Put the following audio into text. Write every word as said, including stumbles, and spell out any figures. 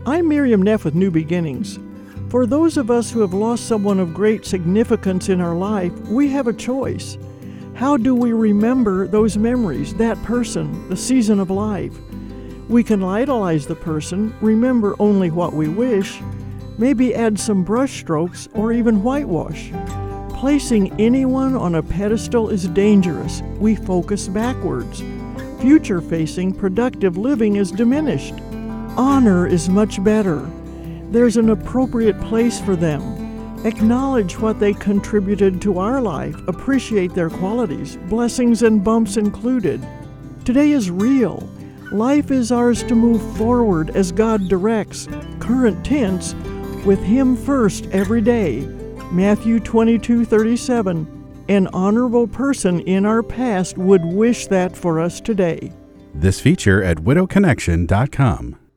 I'm Miriam Neff with New Beginnings. For those of us who have lost someone of great significance in our life, we have a choice. How do we remember those memories, that person, the season of life? We can idolize the person, remember only what we wish, maybe add some brush strokes or even whitewash. Placing anyone on a pedestal is dangerous. We focus backwards. Future-facing, productive living is diminished. Honor is much better. There's an appropriate place for them. Acknowledge what they contributed to our life. Appreciate their qualities, blessings and bumps included. Today is real. Life is ours to move forward as God directs, current tense, with Him first every day. Matthew twenty-two thirty-seven. An honorable person in our past would wish that for us today. This feature at widow connection dot com.